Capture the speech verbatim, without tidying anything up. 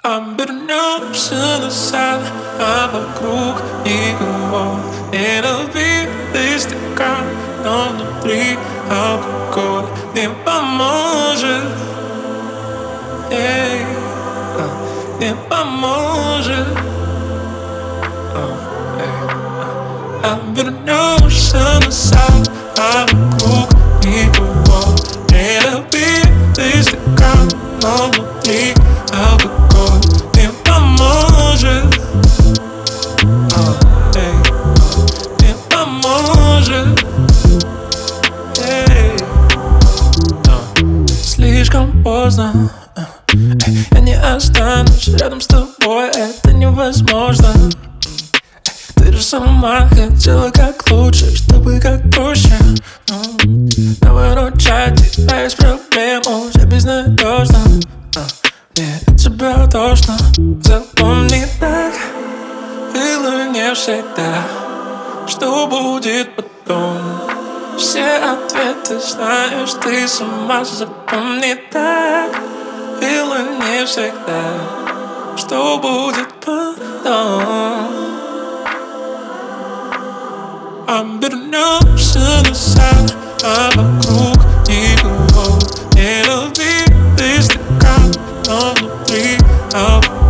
Обернешься назад, а вокруг никого. Не разбитый стакан, но внутри алкоголь не поможет. Эй, а, не поможет. А, эй, а. Обернешься назад, а вокруг никого. Не разбитый стакан, но внутри алкоголь не поможет. А, эй, а, не поможет. Эй, а. Слишком поздно. Эй, я не останусь рядом с тобой, это невозможно. Ты же сама хотела как лучше, чтобы как проще. Но выручать тебя из проблем уже безнадежно. Мне от тебя тошно. Запомни, так было не всегда. Что будет потом? Все ответы знаешь ты сама. Запомни, так было не всегда. Что будет потом? Обернешься назад, а вокруг никого. Не разбитый стакан, но внутри алкоголь